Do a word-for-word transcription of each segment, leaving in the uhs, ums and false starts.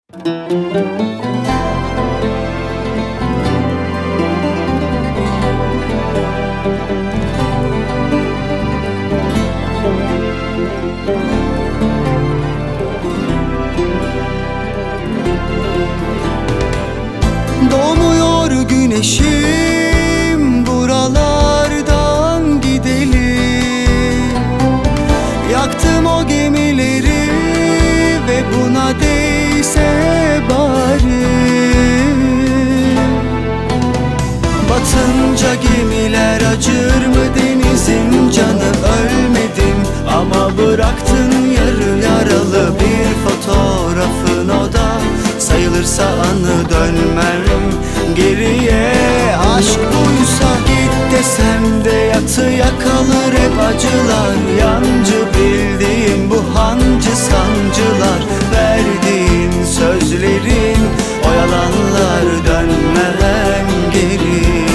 Doğmuyor güneşim, buralardan gidelim. Yaktım o gemileri ve buna değse bari. Batınca gemiler acır mı denizin canı? Ölmedim ama bıraktın yarı yaralı bir fotoğrafın, o da sayılırsa anı, dönmem geriye. Aşk buysa git desem de yatıya kalır hep acılar. Yancı bildiğim bu hancı sancılar, verdiğin sözlerin o yalanlar, dönmem geriye.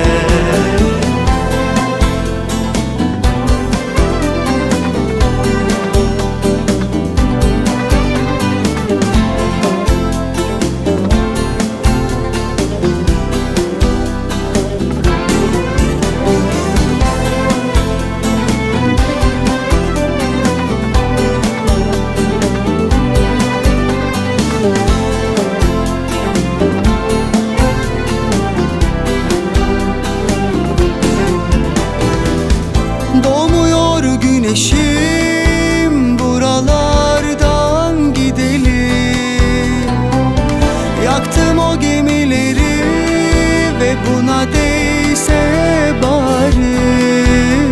Doğmuyor güneşim, buralardan gidelim. Yaktım o gemileri ve buna değse bari.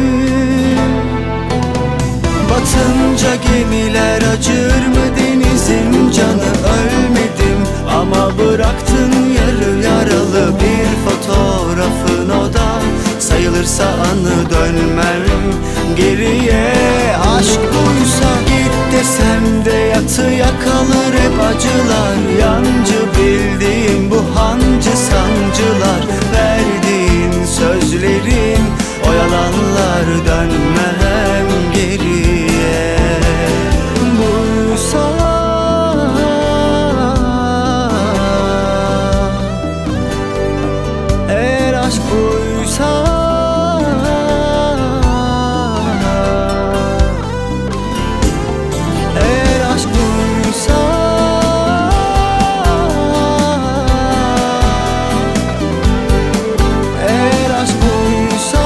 Batınca gemiler acır mı denizin canı? Ölmedim ama bıraktın yarı yaralı bir fotoğrafın, o da sayılırsa anı, dönmem geriye. Aşk buysa git desem de yatıya kalır hep acılar. Yancı bildiğim bu hancı sancılar, verdiğin sözlerin o yalanlar, dönmem geriye. Buysa eğer aşk buysa, eğer aşk buysa, eğer aşk buysa,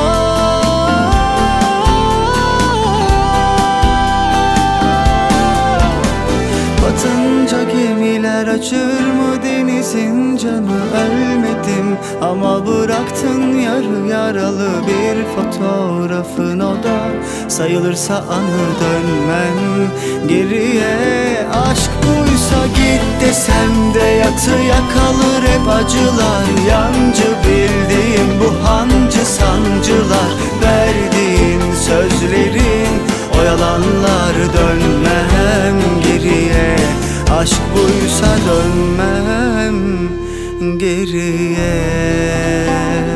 batınca gemiler acır mı denizin canı? Ölmedim ama bıraktın yarı yaralı bir fotoğrafın, o da sayılırsa anı, dönmem geriye. Aşk buysa git desem de yatıya kalır hep acılar. Yancı bildiğim bu hancı sancılar, verdiğin sözlerin o yalanlar, dönmem geriye. Aşk buysa dönmem geriye.